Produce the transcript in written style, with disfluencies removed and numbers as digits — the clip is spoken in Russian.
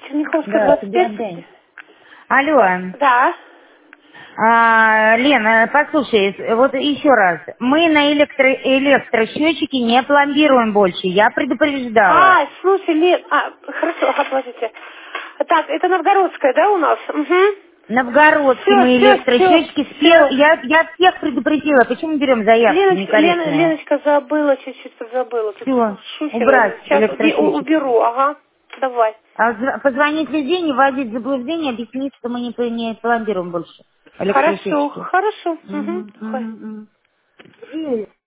Черняховская, Да, тебе 25. отдай. Алло. Да. Лена, послушай, вот еще раз. Мы на электросчетчики не пломбируем больше. Я предупреждала. Слушай, хорошо, подождите. Так, это Новгородская, да, у нас? Угу. Новгородские Все, мы все, все, электросчетчики. все. Я всех предупредила. Почему берем заявки некорректные? Леночка забыла, чуть-чуть подзабыла. Тут Все, шухера. убрать Сейчас электросчетчики. уберу, ага. Давай. Позвонить везде, не вводить в заблуждение, объяснить, что мы не пломбируем больше Хорошо, электросчетчики. хорошо. Угу. Мгм, Давай. мгм, мгм.